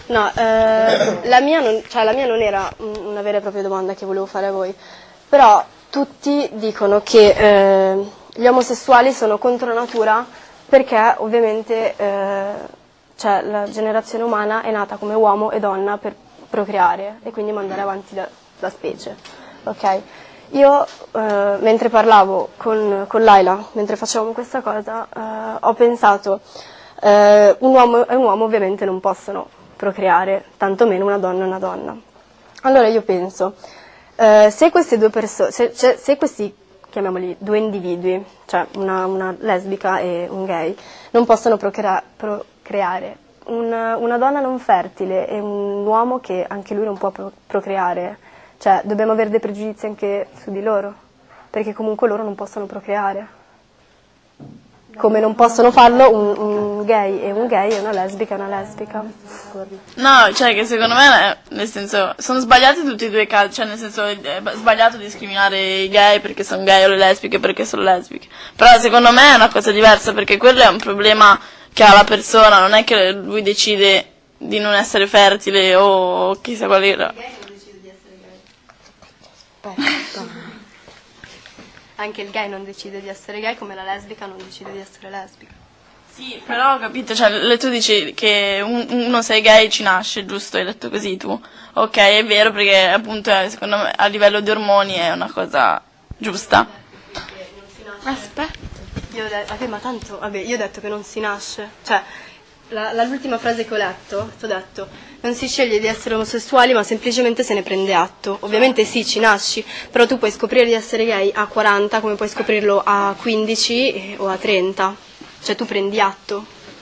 No, la mia non era una vera e propria domanda che volevo fare a voi, però tutti dicono che gli omosessuali sono contro natura perché ovviamente la generazione umana è nata come uomo e donna per procreare e quindi mandare avanti la specie. Ok? Io mentre parlavo con Laila, mentre facevamo questa cosa, ho pensato un uomo e un uomo ovviamente non possono procreare, tantomeno una donna e una donna. Allora io penso, se queste due persone, se questi, chiamiamoli, due individui, cioè una lesbica e un gay, non possono procreare, una donna non fertile e un uomo che anche lui non può procreare, cioè dobbiamo avere dei pregiudizi anche su di loro, perché comunque loro non possono procreare. Come non possono farlo un gay e una lesbica e una lesbica. No, cioè che secondo me, nel senso, sono sbagliati tutti e due i casi, cioè nel senso è sbagliato discriminare i gay perché sono gay o le lesbiche perché sono lesbiche. Però secondo me è una cosa diversa perché quello è un problema che ha la persona, non è che lui decide di non essere fertile o chissà qual era. Il gay non decide di essere gay. Anche il gay non decide di essere gay come la lesbica non decide di essere lesbica. Sì, però ho capito, cioè tu dici che uno sei gay ci nasce, giusto? Hai detto così tu. Ok, è vero perché appunto secondo me a livello di ormoni è una cosa giusta. Aspetta. Io ho detto che non si nasce. Cioè, l'ultima frase che ho letto, ti ho detto, non si sceglie di essere omosessuali ma semplicemente se ne prende atto. Ovviamente sì, ci nasci, però tu puoi scoprire di essere gay a 40 come puoi scoprirlo a 15 o a 30. Cioè tu prendi atto.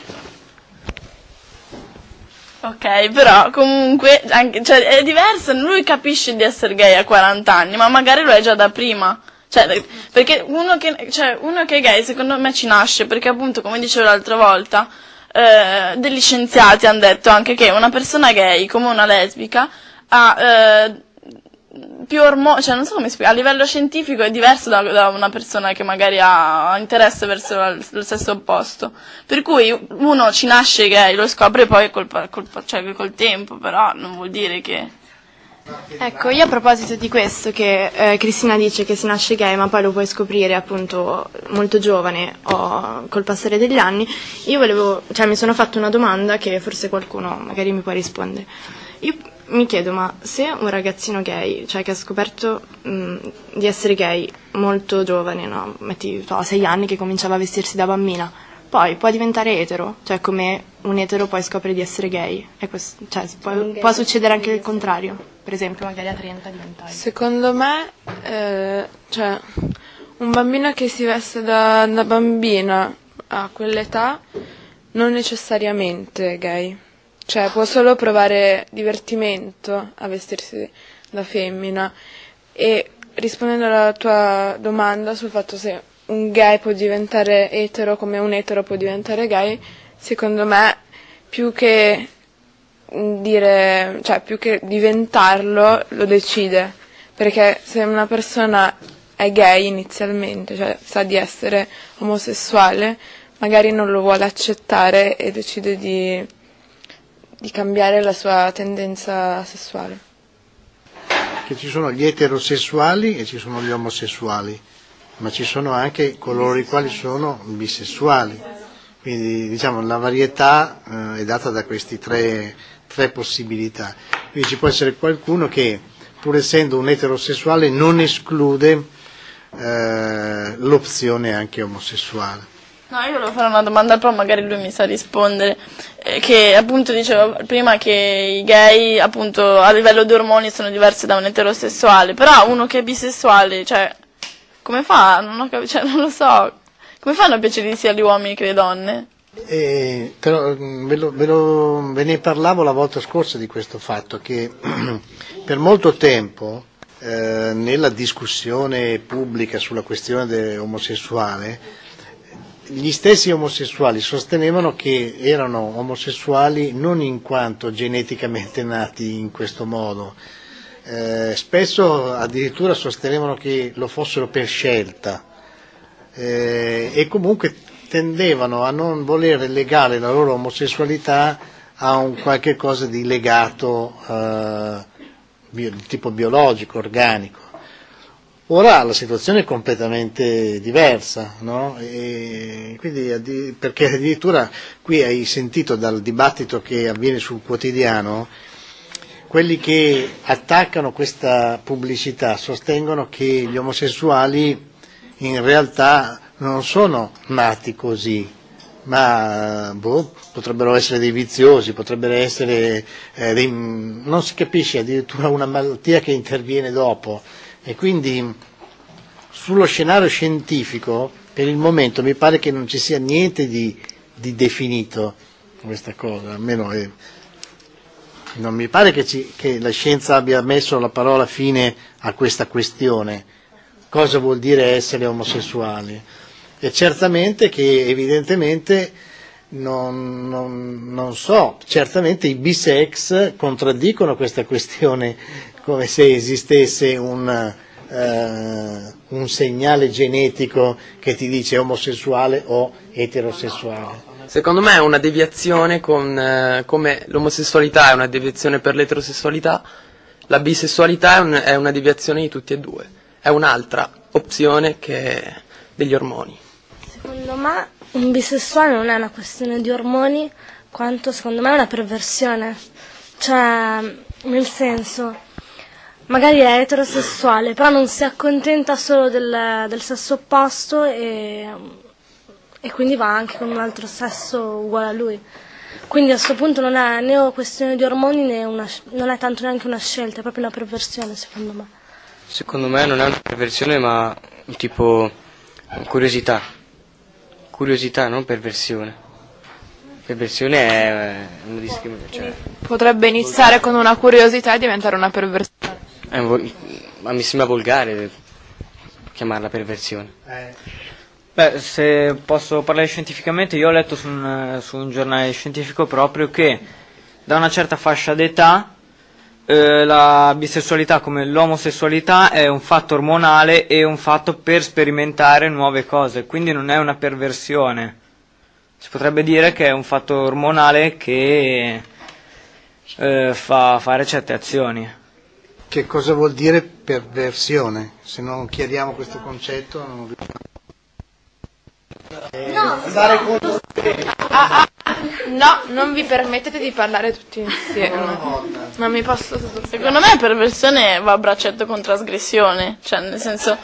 Ok, però comunque cioè, è diverso, lui capisce di essere gay a 40 anni, ma magari lo è già da prima. Cioè, perché uno che è gay secondo me ci nasce, perché appunto come dicevo l'altra volta, degli scienziati hanno detto anche che una persona gay come una lesbica ha più ormoni, cioè non so come spiegare, a livello scientifico è diverso da una persona che magari ha interesse verso lo stesso opposto. Per cui uno ci nasce gay, lo scopre poi cioè col tempo, però non vuol dire che... Ecco, io a proposito di questo che Cristina dice che si nasce gay ma poi lo puoi scoprire appunto molto giovane o col passare degli anni, io mi sono fatto una domanda che forse qualcuno magari mi può rispondere. Io mi chiedo, ma se un ragazzino gay, cioè che ha scoperto di essere gay molto giovane, no? Metti a 6 anni che cominciava a vestirsi da bambina, poi può diventare etero, cioè come un etero poi scopre di essere gay, cioè, può succedere anche il contrario, per esempio magari a 30 diventare. Secondo me, cioè, un bambino che si veste da bambina a quell'età non necessariamente gay, cioè può solo provare divertimento a vestirsi da femmina. E rispondendo alla tua domanda sul fatto se un gay può diventare etero come un etero può diventare gay, secondo me più che dire, cioè più che diventarlo lo decide, perché se una persona è gay inizialmente, cioè sa di essere omosessuale, magari non lo vuole accettare e decide di cambiare la sua tendenza sessuale. Che ci sono gli eterosessuali e ci sono gli omosessuali, ma ci sono anche coloro i quali sono bisessuali. Quindi diciamo la varietà è data da questi tre possibilità. Quindi ci può essere qualcuno che, pur essendo un eterosessuale, non esclude l'opzione anche omosessuale. No, io volevo fare una domanda, però magari lui mi sa rispondere, che appunto dicevo prima che i gay appunto a livello di ormoni sono diversi da un eterosessuale, però uno che è bisessuale, cioè, come fa? Non lo so, come fanno a piacere sia gli uomini che le donne? Ve ne parlavo la volta scorsa di questo fatto, che per molto tempo nella discussione pubblica sulla questione omosessuale, gli stessi omosessuali sostenevano che erano omosessuali non in quanto geneticamente nati in questo modo, spesso addirittura sostenevano che lo fossero per scelta, e comunque tendevano a non voler legare la loro omosessualità a un qualche cosa di legato di tipo biologico, organico. Ora la situazione è completamente diversa, no? E quindi, perché addirittura qui hai sentito dal dibattito che avviene sul quotidiano, quelli che attaccano questa pubblicità sostengono che gli omosessuali in realtà non sono nati così, ma potrebbero essere dei viziosi, potrebbero essere non si capisce, addirittura una malattia che interviene dopo. E quindi sullo scenario scientifico per il momento mi pare che non ci sia niente di definito questa cosa, almeno non mi pare che la scienza abbia messo la parola fine a questa questione, cosa vuol dire essere omosessuali. E certamente che evidentemente non so, certamente i bisex contraddicono questa questione come se esistesse un segnale genetico che ti dice omosessuale o eterosessuale. Secondo me è una deviazione come l'omosessualità è una deviazione per l'eterosessualità, la bisessualità è una deviazione di tutti e due, è un'altra opzione che degli ormoni. Secondo me un bisessuale non è una questione di ormoni, quanto secondo me è una perversione. Cioè, nel senso, magari è eterosessuale, però non si accontenta solo del sesso opposto e quindi va anche con un altro sesso uguale a lui. Quindi a questo punto non è né questione di ormoni né non è tanto neanche una scelta, è proprio una perversione secondo me. Secondo me non è una perversione ma tipo curiosità. Curiosità, non perversione. Perversione è una discriminazione. Potrebbe iniziare con una curiosità e diventare una perversione. Ma mi sembra volgare chiamarla perversione. Beh, se posso parlare scientificamente, io ho letto su un giornale scientifico proprio che da una certa fascia d'età la bisessualità come l'omosessualità è un fatto ormonale e un fatto per sperimentare nuove cose, quindi non è una perversione. Si potrebbe dire che è un fatto ormonale che fa fare certe azioni. Che cosa vuol dire perversione? Se non chiariamo questo concetto non No, non vi permettete di parlare tutti insieme. Non mi posso. Secondo me perversione va a braccetto con trasgressione, cioè nel senso.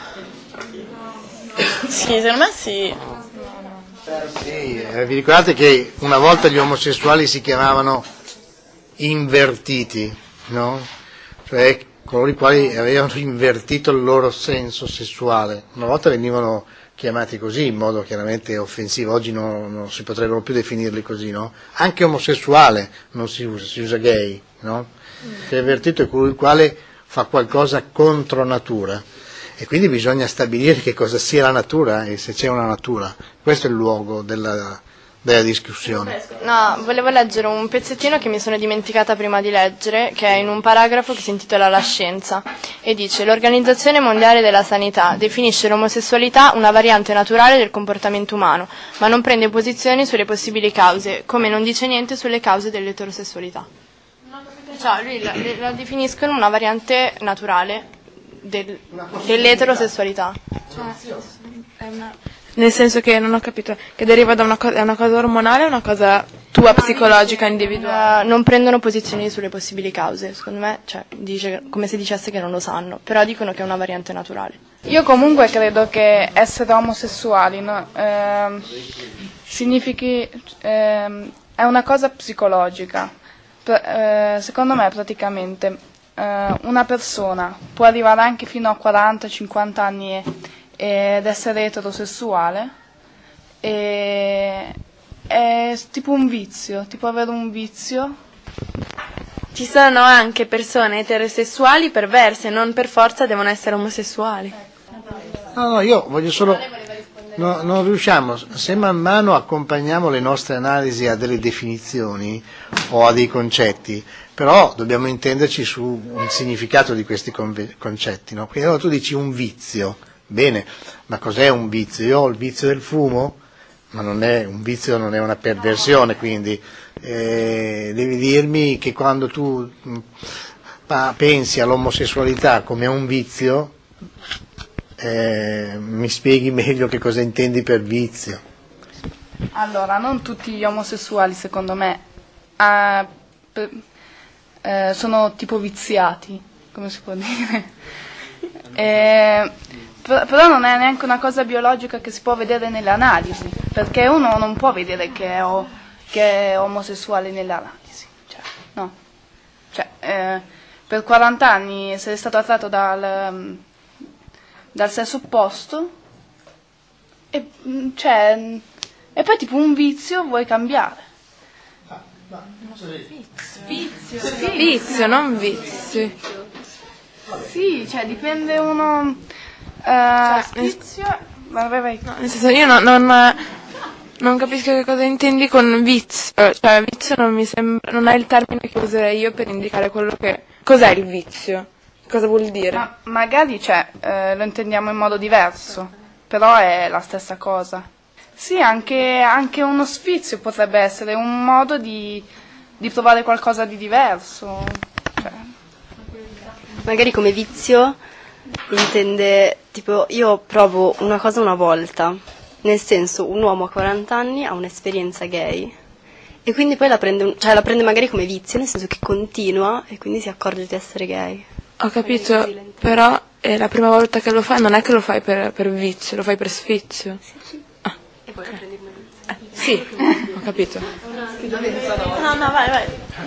Sì, secondo me sì. Sì, vi ricordate che una volta gli omosessuali si chiamavano invertiti, no? Cioè coloro i quali avevano invertito il loro senso sessuale. Una volta venivano chiamati così in modo chiaramente offensivo, oggi non si potrebbero più definirli così, no? Anche omosessuale non si usa gay, no? Pervertito è colui il quale fa qualcosa contro natura e quindi bisogna stabilire che cosa sia la natura e se c'è una natura. Questo è il luogo della discussione. No, volevo leggere un pezzettino che mi sono dimenticata prima di leggere, che è in un paragrafo che si intitola La scienza, e dice: l'Organizzazione Mondiale della Sanità definisce l'omosessualità una variante naturale del comportamento umano, ma non prende posizioni sulle possibili cause, come non dice niente sulle cause dell'eterosessualità. Cioè, lui la definiscono una variante naturale dell'eterosessualità. Nel senso che non ho capito, che deriva da è una cosa ormonale o una cosa tua psicologica individuale? Non prendono posizioni sulle possibili cause, secondo me, cioè, dice come se dicesse che non lo sanno, però dicono che è una variante naturale. Io comunque credo che essere omosessuali significhi è una cosa psicologica. Secondo me praticamente una persona può arrivare anche fino a 40-50 anni ed essere eterosessuale è tipo un vizio, tipo avere un vizio. Ci sono anche persone eterosessuali perverse, non per forza devono essere omosessuali. No, io voglio solo. Non riusciamo, se man mano accompagniamo le nostre analisi a delle definizioni o a dei concetti, però dobbiamo intenderci su un significato di questi concetti, no? Quindi allora tu dici un vizio, bene, ma cos'è un vizio? Io ho il vizio del fumo? ma non è un vizio, non è una perversione, quindi devi dirmi che quando tu pensi all'omosessualità come a un vizio, mi spieghi meglio che cosa intendi per vizio. Allora, non tutti gli omosessuali, secondo me, sono tipo viziati, come si può dire. Però non è neanche una cosa biologica che si può vedere nelle analisi, perché uno non può vedere che è omosessuale nelle analisi. Cioè, no. Cioè, per 40 anni sei stato attratto dal sesso opposto e poi tipo un vizio vuoi cambiare. Vizio, non vizi. Sì, cioè dipende uno. Vizio. Vai. No, nel senso, io non capisco che cosa intendi con vizio. Cioè, vizio non mi sembra. Non è il termine che userei io per indicare quello che. Cos'è il vizio? Cosa vuol dire? Ma magari lo intendiamo in modo diverso, però è la stessa cosa. Sì, anche uno sfizio potrebbe essere un modo di provare qualcosa di diverso. Cioè. Magari come vizio intende, tipo, io provo una cosa una volta, nel senso, un uomo a 40 anni ha un'esperienza gay e quindi poi la prende magari come vizio, nel senso che continua e quindi si accorge di essere gay. Ho capito, però è la prima volta che lo fai, non è che lo fai per vizio, lo fai per sfizio. Sì. Ah. E poi la prendi come vizio. Sì, ho capito. No, vai.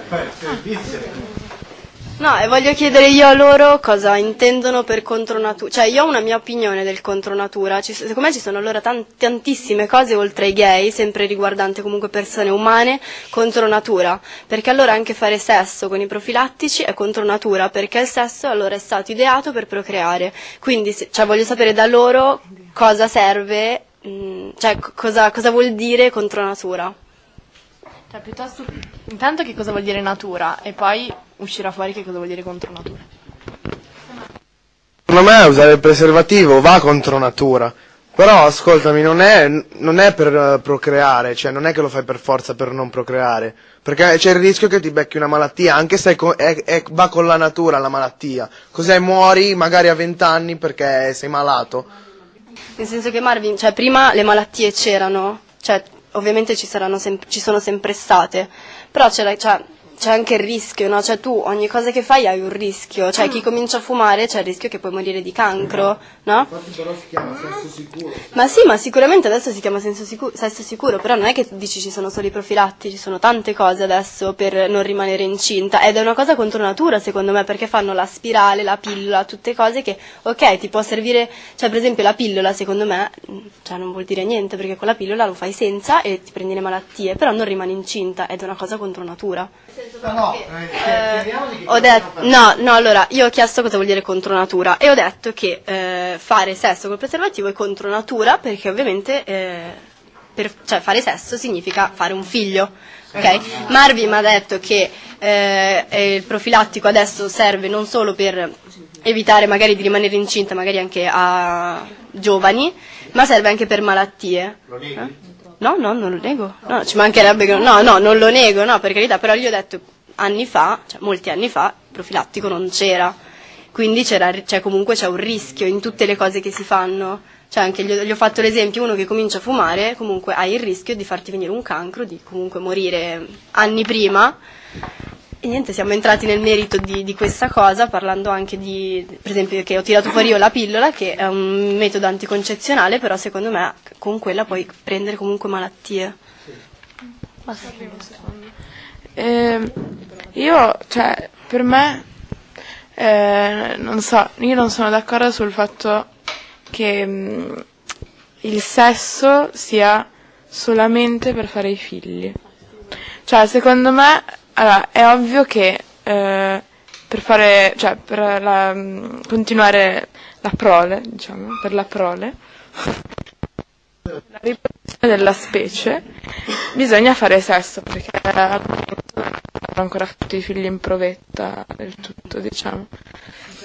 No, e voglio chiedere io a loro cosa intendono per contronatura. Cioè, io ho una mia opinione del contronatura. Secondo me ci sono allora tantissime cose oltre ai gay, sempre riguardanti comunque persone umane, contro natura. Perché allora anche fare sesso con i profilattici è contro natura, perché il sesso allora è stato ideato per procreare. Quindi, voglio sapere da loro cosa serve, cioè cosa vuol dire contro natura. Cioè, piuttosto, intanto che cosa vuol dire natura e poi uscirà fuori che cosa vuol dire contro natura. Secondo me usare il preservativo va contro natura, però ascoltami, non è per procreare, cioè non è che lo fai per forza per non procreare, perché c'è il rischio che ti becchi una malattia, anche se va con la natura la malattia, cos'è, muori magari a 20 anni perché sei malato. Nel senso che Marvin, cioè prima le malattie c'erano, cioè ovviamente ci sono sempre state, però c'è anche il rischio, no? Cioè tu ogni cosa che fai hai un rischio, cioè chi comincia a fumare c'è il rischio che puoi morire di cancro, no? Infatti però si chiama sesso sicuro. Ma sì, ma sicuramente adesso si chiama sesso sicuro, però non è che dici ci sono solo i profilatti, ci sono tante cose adesso per non rimanere incinta, ed è una cosa contro natura secondo me, perché fanno la spirale, la pillola, tutte cose che, ok, ti può servire, cioè per esempio la pillola secondo me, cioè non vuol dire niente, perché con la pillola lo fai senza e ti prendi le malattie, però non rimani incinta, ed è una cosa contro natura. Allora, io ho chiesto cosa vuol dire contro natura e ho detto che fare sesso col preservativo è contro natura perché ovviamente fare sesso significa fare un figlio, ok? Marvin mi ha detto che il profilattico adesso serve non solo per evitare magari di rimanere incinta, magari anche a giovani, ma serve anche per malattie. Lo neghi? No, non lo nego. No, ci mancherebbe che no, non lo nego, no, per carità, però gli ho detto anni fa, cioè molti anni fa, il profilattico non c'era. Quindi comunque c'è un rischio in tutte le cose che si fanno. Cioè anche gli ho fatto l'esempio, uno che comincia a fumare, comunque hai il rischio di farti venire un cancro, di comunque morire anni prima. E niente, siamo entrati nel merito di questa cosa, parlando anche per esempio, che ho tirato fuori io la pillola, che è un metodo anticoncezionale, però secondo me con quella puoi prendere comunque malattie. Io, cioè, per me, non so, io non sono d'accordo sul fatto che il sesso sia solamente per fare i figli. Cioè, secondo me, allora, è ovvio che per fare, cioè, per continuare la prole, diciamo, per la prole, la riproduzione della specie, bisogna fare sesso, perché al momento non hanno ancora fatto i figli in provetta del tutto, diciamo.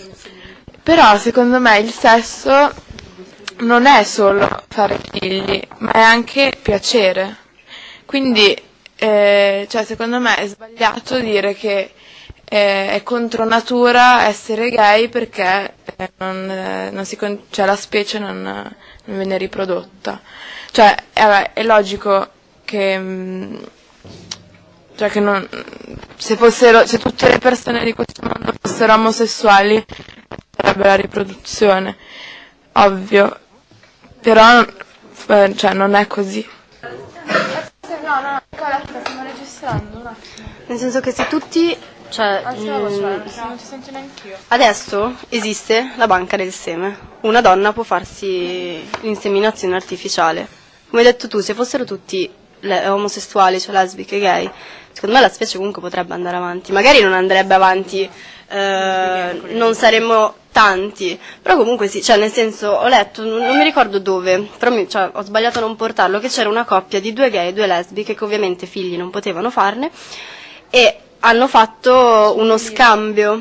Però secondo me il sesso non è solo fare figli, ma è anche piacere. Quindi, cioè, secondo me è sbagliato dire che è contro natura essere gay perché cioè, la specie non viene riprodotta. Cioè, è logico che, cioè che se tutte le persone di questo mondo fossero omosessuali, sarebbe la riproduzione, ovvio, però cioè, non è così. No, stiamo registrando un attimo. Nel senso che se tutti, cioè, non ti sento neanch'io. adesso esiste la banca del seme, una donna può farsi l'inseminazione artificiale. Come hai detto tu, se fossero tutti omosessuali, cioè lesbiche, gay, secondo me la specie comunque potrebbe andare avanti. Magari non andrebbe avanti, non saremmo tanti, però comunque sì, cioè nel senso, ho letto, non mi ricordo dove, però cioè, ho sbagliato a non portarlo, che c'era una coppia di 2 gay e 2 lesbiche che ovviamente figli non potevano farne e hanno fatto uno scambio.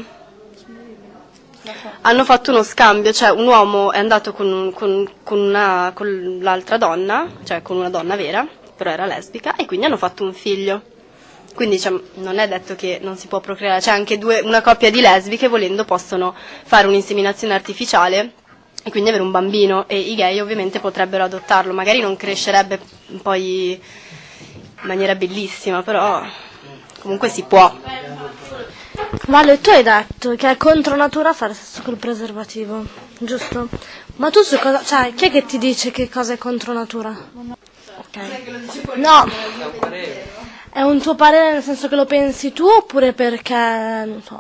Cioè un uomo è andato con l'altra donna, cioè con una donna vera, però era lesbica, e quindi hanno fatto un figlio. Quindi cioè, non è detto che non si può procreare, c'è anche una coppia di lesbiche volendo possono fare un'inseminazione artificiale e quindi avere un bambino, e i gay ovviamente potrebbero adottarlo, magari non crescerebbe poi in maniera bellissima, però comunque si può. Vale, tu hai detto che è contro natura fare sesso col preservativo, giusto? Ma tu su cosa, cioè, chi è che ti dice che cosa è contro natura? Ok. No, è un tuo parere nel senso che lo pensi tu oppure perché, non so.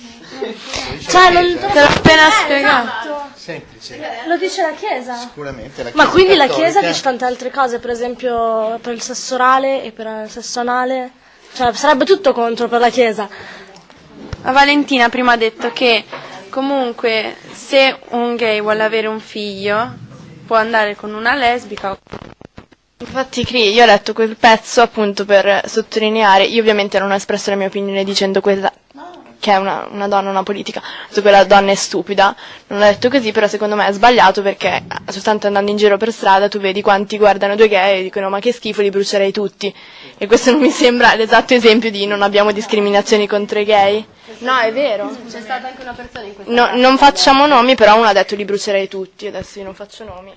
Cioè, non te l'ho appena spiegato. Semplice. Lo dice la Chiesa? Sicuramente la Chiesa. Ma quindi la cattolica Chiesa dice tante altre cose, per esempio per il sesso orale e per il sesso anale. Cioè, sarebbe tutto contro per la Chiesa. La Valentina prima ha detto che comunque se un gay vuole avere un figlio può andare con una lesbica. Infatti io ho letto quel pezzo appunto per sottolineare, io ovviamente non ho espresso la mia opinione dicendo quella che è una donna, una politica, su quella donna è stupida, non l'ho detto così, però secondo me è sbagliato perché soltanto andando in giro per strada tu vedi quanti guardano 2 gay e dicono ma che schifo, li brucerei tutti, e questo non mi sembra l'esatto esempio di non abbiamo discriminazioni contro i gay. No, è vero. C'è stata anche una persona in questo Non facciamo nomi, però uno ha detto li brucerei tutti, adesso io non faccio nomi.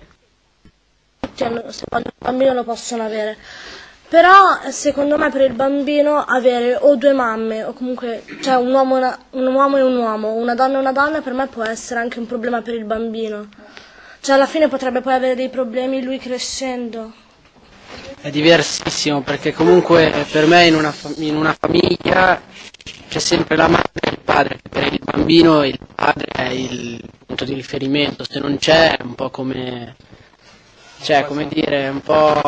Se vogliono un bambino lo possono avere. Però secondo me per il bambino avere o 2 mamme o comunque cioè un uomo e un uomo, una donna e una donna, per me può essere anche un problema per il bambino. Cioè alla fine potrebbe poi avere dei problemi lui crescendo. È diversissimo perché comunque per me in una famiglia c'è sempre la madre e il padre, per il bambino il padre è il punto di riferimento, se non c'è è un po' come, cioè come dire, un po'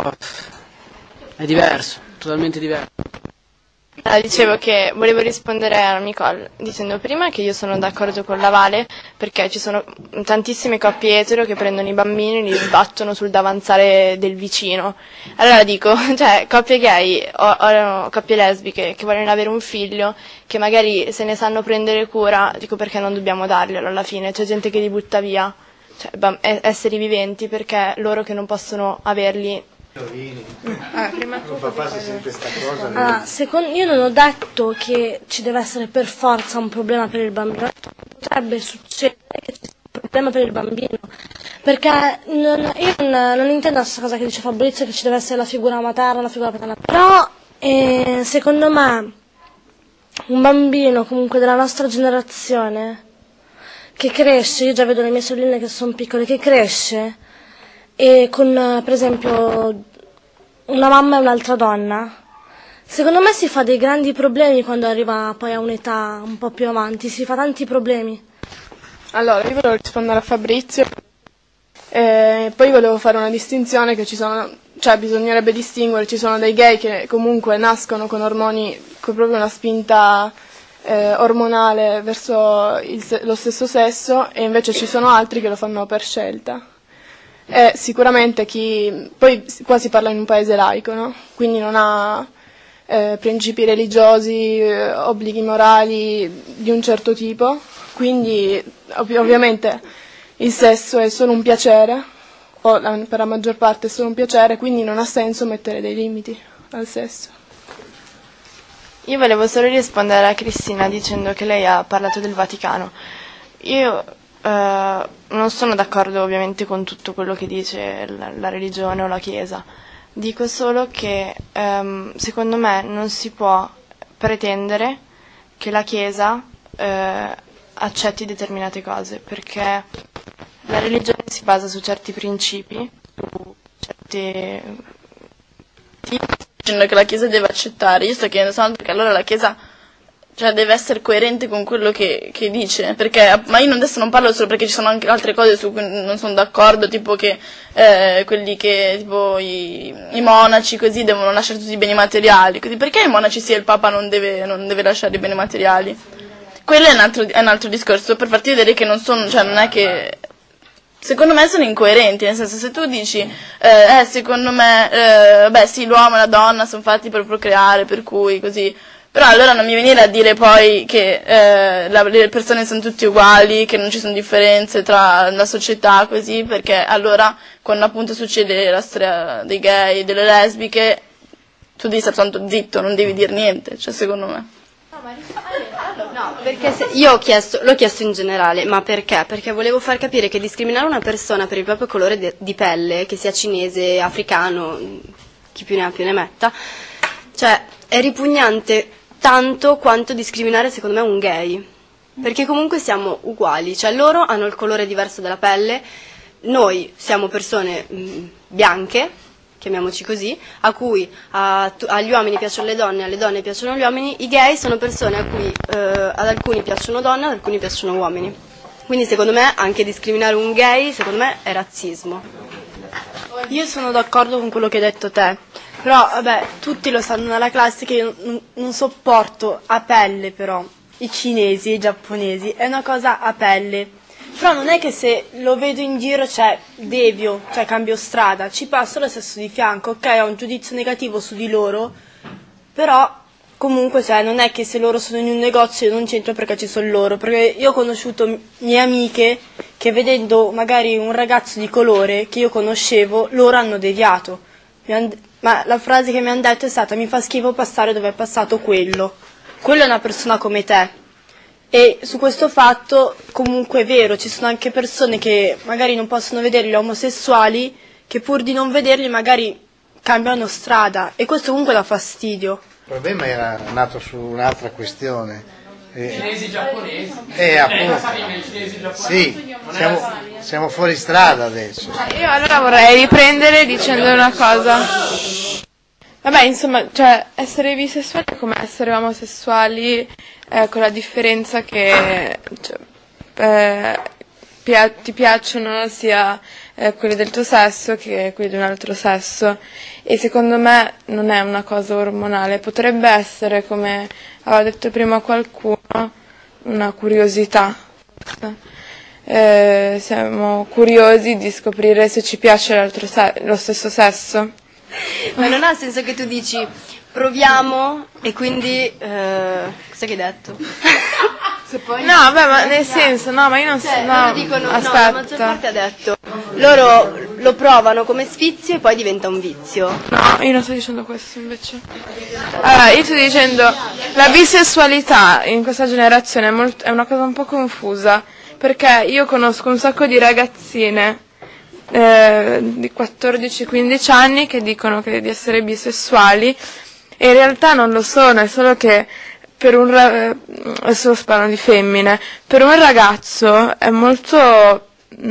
è diverso, totalmente diverso. Dicevo che volevo rispondere a Nicole dicendo prima che io sono d'accordo con la Vale perché ci sono tantissime coppie etero che prendono i bambini e li sbattono sul davanzale del vicino. Allora dico, cioè coppie gay o coppie lesbiche che vogliono avere un figlio, che magari se ne sanno prendere cura, dico perché non dobbiamo darglielo alla fine, c'è gente che li butta via, cioè esseri viventi, perché loro che non possono averli. Prima tu papà si sente questa cosa. Io non ho detto che ci deve essere per forza un problema per il bambino, potrebbe succedere che ci sia un problema per il bambino, perché io non intendo la stessa cosa che dice Fabrizio, che ci deve essere la figura materna, la figura paterna, però secondo me un bambino comunque della nostra generazione che cresce, io già vedo le mie sorelle che sono piccole, che cresce e con per esempio una mamma e un'altra donna, secondo me si fa dei grandi problemi quando arriva poi a un'età un po' più avanti, si fa tanti problemi. Allora, io volevo rispondere a Fabrizio, poi volevo fare una distinzione che ci sono, cioè bisognerebbe distinguere, ci sono dei gay che comunque nascono con ormoni, con proprio una spinta ormonale verso lo stesso sesso, e invece ci sono altri che lo fanno per scelta. Sicuramente poi qua si parla in un paese laico, no? Quindi non ha principi religiosi, obblighi morali di un certo tipo, quindi ovviamente il sesso è solo un piacere, per la maggior parte è solo un piacere, quindi non ha senso mettere dei limiti al sesso. Io volevo solo rispondere a Cristina dicendo che lei ha parlato del Vaticano. Io non sono d'accordo ovviamente con tutto quello che dice la religione o la Chiesa. Dico solo che secondo me non si può pretendere che la Chiesa accetti determinate cose, perché la religione si basa su certi principi, su certi dicendo che la Chiesa deve accettare, io sto chiedendo soltanto che allora la Chiesa deve essere coerente con quello che dice, perché, ma io adesso non parlo solo perché ci sono anche altre cose su cui non sono d'accordo, tipo che quelli che, tipo i monaci così devono lasciare tutti i beni materiali, così perché i monaci sì e il Papa non deve lasciare i beni materiali? Quello è un altro discorso, per farti vedere che non sono, non è che... Secondo me sono incoerenti, nel senso, se tu dici, secondo me, sì, l'uomo e la donna sono fatti per procreare, per cui così, però allora non mi venire a dire poi che le persone sono tutte uguali, che non ci sono differenze tra la società, così, perché allora, quando appunto succede la storia dei gay, delle lesbiche, tu devi stare tanto zitto, non devi dire niente, secondo me. No, perché l'ho chiesto in generale, ma perché? Perché volevo far capire che discriminare una persona per il proprio colore di pelle, che sia cinese, africano, chi più ne ha più ne metta, è ripugnante tanto quanto discriminare secondo me un gay, perché comunque siamo uguali, loro hanno il colore diverso della pelle, noi siamo persone bianche, chiamiamoci così, a cui agli uomini piacciono le donne, alle donne piacciono gli uomini, i gay sono persone a cui ad alcuni piacciono donne, ad alcuni piacciono uomini. Quindi secondo me anche discriminare un gay, secondo me, è razzismo. Io sono d'accordo con quello che hai detto te, però vabbè, tutti lo sanno nella classe che io non sopporto a pelle però i cinesi e i giapponesi, è una cosa a pelle. Però non è che se lo vedo in giro, devio, cambio strada, ci passo lo stesso di fianco, ok, ho un giudizio negativo su di loro, però comunque non è che se loro sono in un negozio io non c'entro perché ci sono loro, perché io ho conosciuto mie amiche che vedendo magari un ragazzo di colore che io conoscevo, loro hanno deviato, ma la frase che mi hanno detto è stata: mi fa schifo passare dove è passato quello è una persona come te. E su questo fatto comunque è vero, ci sono anche persone che magari non possono vedere gli omosessuali, che pur di non vederli magari cambiano strada, e questo comunque dà fastidio. Il problema era nato su un'altra questione. Cinesi giapponesi. Appunto. Sì, siamo fuori strada adesso. Io allora vorrei riprendere dicendo una cosa. Vabbè, insomma, essere bisessuali è come essere omosessuali, con la differenza che ti piacciono sia quelli del tuo sesso che quelli di un altro sesso, e secondo me non è una cosa ormonale, potrebbe essere, come aveva detto prima qualcuno, una curiosità. Siamo curiosi di scoprire se ci piace lo stesso sesso. Ma non ha senso che tu dici proviamo e quindi cosa che hai detto? No, beh, ma nel senso, no, ma io non so, no, dicono, aspetta. No, la maggior parte ha detto loro lo provano come sfizio e poi diventa un vizio. No, io non sto dicendo questo invece. Allora, io sto dicendo la bisessualità in questa generazione è una cosa un po' confusa, perché io conosco un sacco di ragazzine di 14-15 anni che dicono di essere bisessuali e in realtà non lo sono, è solo che adesso parlo di femmine, per un ragazzo è molto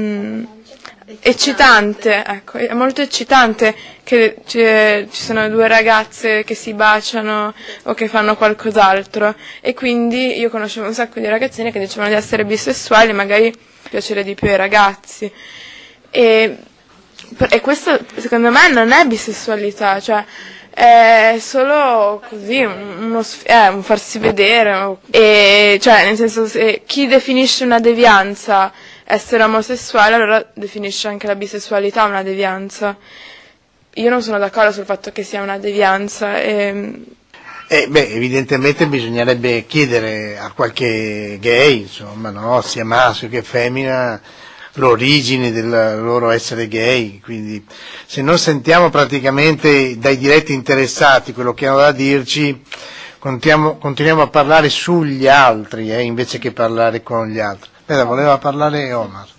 eccitante, ecco, è molto eccitante che ci sono due ragazze che si baciano o che fanno qualcos'altro, e quindi io conoscevo un sacco di ragazzine che dicevano di essere bisessuali, magari piacere di più ai ragazzi. E questo secondo me non è bisessualità, è solo così un farsi vedere, e nel senso, se chi definisce una devianza essere omosessuale, allora definisce anche la bisessualità una devianza. Io non sono d'accordo sul fatto che sia una devianza. Evidentemente bisognerebbe chiedere a qualche gay, insomma, no? Sia maschio che femmina, l'origine del loro essere gay, quindi se non sentiamo praticamente dai diretti interessati quello che hanno da dirci, continuiamo a parlare sugli altri invece che parlare con gli altri. Voleva parlare Omar.